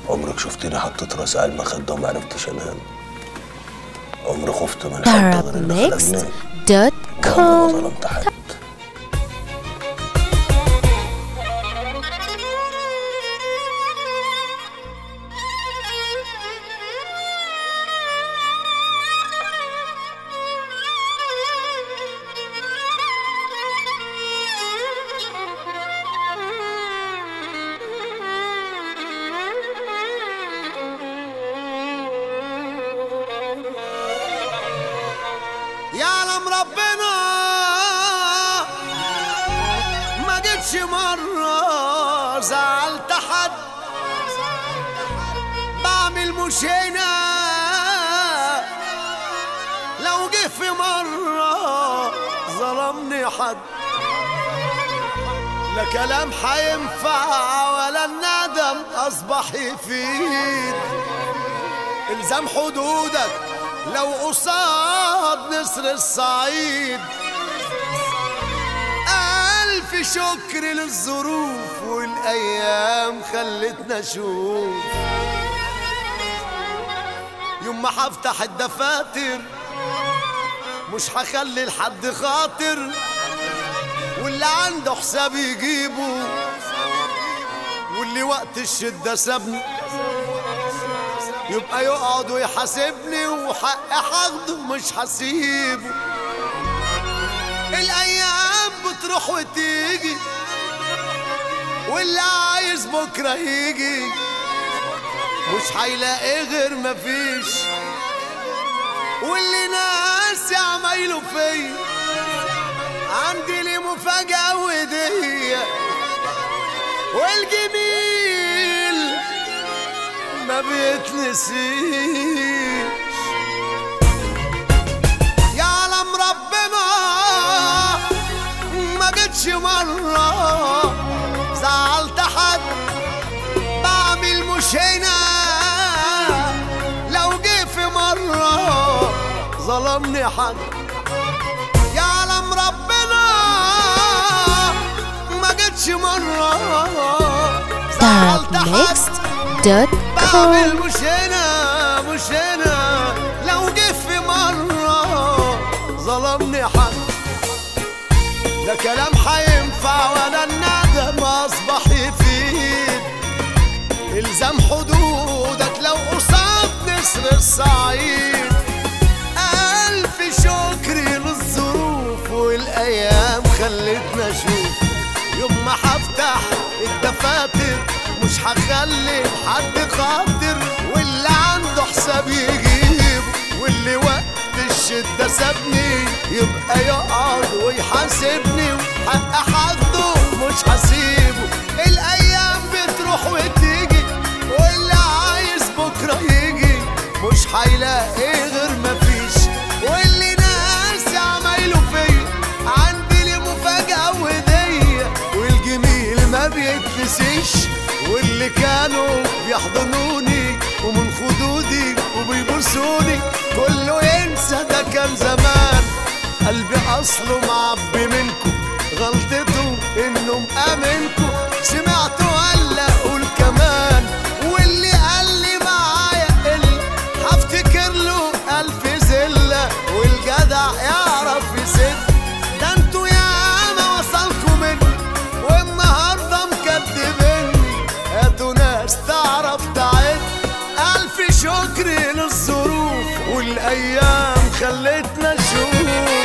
عمرك شفتني حطيت راسي على المخدة وما عرفتش انام؟ عمري خفت من حد غير اللي خلقني؟ عمري ما ظلمت حد. يعلم ربنا ما جيتش مرة زعلت حد، بعمل مش هنا لو جه في مرة ظلمني حد. لا كلام حينفع ولا الندم أصبح يفيد، الزم حدودك لو قصاد نسر الصعيد. ألف شكر للظروف والأيام خلتنا نشوف، يوم ما هفتح الدفاتر مش هخلي لحد خاطر، واللي عنده حساب يجيبه واللي وقت الشدة سابني يبقى يقعد ويحاسبني، وحق هاخده مش هسيبه. الايام بتروح وتيجي واللي عايز بكره يجي مش هيلاقي غير مفيش، واللي ناسي عمايله فيا عندي ليه مفاجأة ودية، والجميل ما بيتنسيش. يعلم ربنا ما جيتش مرة زعلت حد، بعمل مش هنا لو جه في مرة ظلمني حد. يعلم ربنا ما جيتش مرة زعلت حد، بعمل مش هنا لو جه في مرة ظلمني حد. لا كلام حينفع ولا الندم أصبح يفيد، الزم حدودك لو قصاد نسر الصعيد. ألف شكر للظروف والأيام خلتنا نشوف، يوم ما هفتح الدفاتر مش هخلي حد خاطر، واللي عنده حساب يجيب واللي وقت الشدة سابني يبقى يقعد ويحاسبني، وحق حده مش هسيبه. الايام بتروح وتيجي واللي عايز بكره يجي مش هيلاقي غير مفيش، واللي ناسي عمايله فيا عندي ليه مفاجأة ودية، والجميل ما بيتنسيش، واللي كانوا بيحضنوني ومن خدودي وبيبوسوني كله ينسى ده كان زمان. قلبي اصله معبي منكم، غلطته انه مأمنكم، سمعته ولا اقول كمان، واللي قال لي معايا قل هفتكر له الف زله، والجدع يعرف يسد. ده انتوا ياما وصلكوا مني والنهارده مكدبيني، هاتوا ناس تعرف تعد. الف شكر للظروف والايام خلتنا نشوف.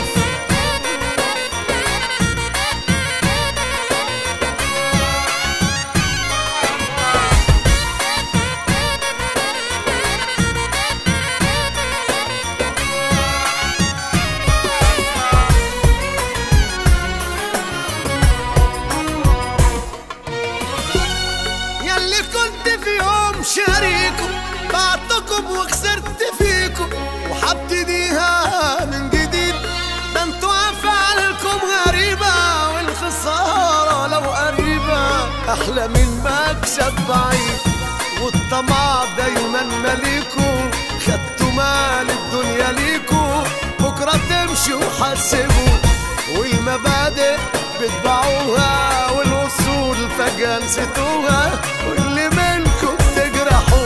ياللي كنت في يوم شريكم بعتكم وخسرت فيكم وحبتديها من جديد، ده انتوا افعالكم غريبة والخسارة لو قريبة احلى من مكسب بعيد، والطمع دايما ماليكوا، خدتوا مال الدنيا ليكوا، بكرة تمشوا وحاسبوا، والمبادئ بتباعوها والاصول فجأة نسيتوها، واللي منكم تجرحوا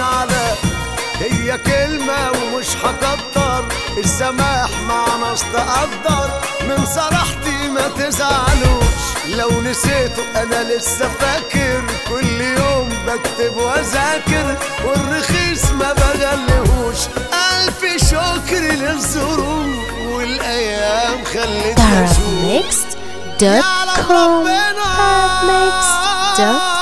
على هي كلمة ومش هكتر السماح مع ناس تقدر من صراحتي ما تزعلوش لو نسيته انا لسه فاكر كل يوم بكتب واذاكر والرخيص ما بغلهوش الف شكر للظروف والايام خلتني اشوف Arabmixed.com